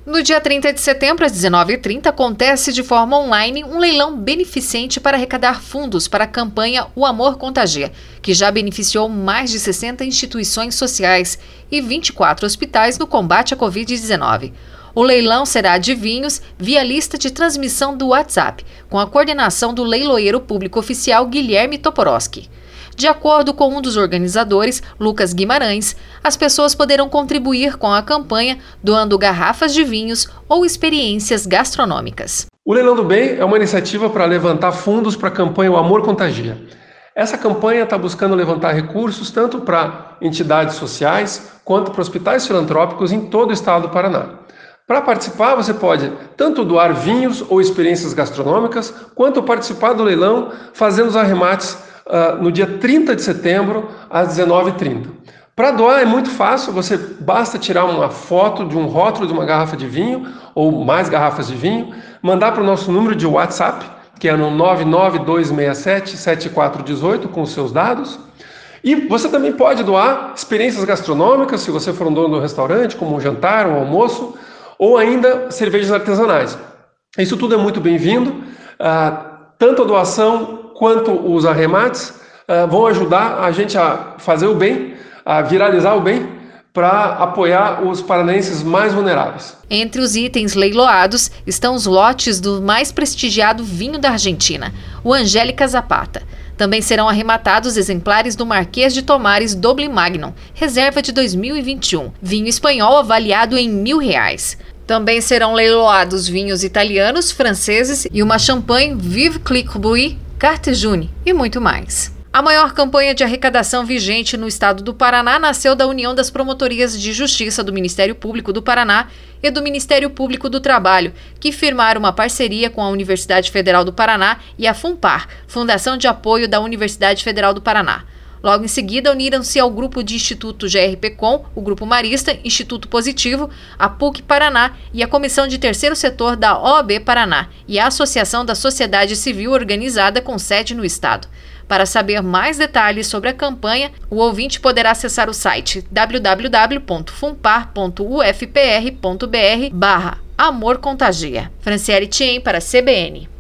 No dia 30 de setembro, às 19h30, acontece de forma online um leilão beneficente para arrecadar fundos para a campanha O Amor Contagia, que já beneficiou mais de 60 instituições sociais e 24 hospitais no combate à Covid-19. O leilão será de vinhos via lista de transmissão do WhatsApp, com a coordenação do leiloeiro público oficial Guilherme Toporowski. De acordo com um dos organizadores, Lucas Guimarães, as pessoas poderão contribuir com a campanha doando garrafas de vinhos ou experiências gastronômicas. O Leilão do Bem é uma iniciativa para levantar fundos para a campanha O Amor Contagia. Essa campanha está buscando levantar recursos tanto para entidades sociais quanto para hospitais filantrópicos em todo o estado do Paraná. Para participar, você pode tanto doar vinhos ou experiências gastronômicas, quanto participar do leilão fazendo os arremates no dia 30 de setembro, às 19h30. Para doar é muito fácil, você basta tirar uma foto de um rótulo de uma garrafa de vinho ou mais garrafas de vinho, mandar para o nosso número de WhatsApp, que é no 99267-7418, com os seus dados. E você também pode doar experiências gastronômicas, se você for um dono do restaurante, como um jantar, um almoço, ou ainda cervejas artesanais. Isso tudo é muito bem-vindo, tanto a doação quanto os arremates vão ajudar a gente a fazer o bem, a viralizar o bem, para apoiar os paranaenses mais vulneráveis. Entre os itens leiloados estão os lotes do mais prestigiado vinho da Argentina, o Angélica Zapata. Também serão arrematados exemplares do Marquês de Tomares Doble Magnum, reserva de 2021, vinho espanhol avaliado em R$1.000. Também serão leiloados vinhos italianos, franceses e uma champanhe Vive Clic Bouilly, Carte June e muito mais. A maior campanha de arrecadação vigente no estado do Paraná nasceu da união das Promotorias de Justiça do Ministério Público do Paraná e do Ministério Público do Trabalho, que firmaram uma parceria com a Universidade Federal do Paraná e a FUNPAR, Fundação de Apoio da Universidade Federal do Paraná. Logo em seguida, uniram-se ao grupo de Instituto GRPcom, o Grupo Marista, Instituto Positivo, a PUC Paraná e a Comissão de Terceiro Setor da OAB Paraná e a Associação da Sociedade Civil Organizada com sede no estado. Para saber mais detalhes sobre a campanha, o ouvinte poderá acessar o site www.funpar.ufpr.br/Amor Contagia. Franciele Tien para a CBN.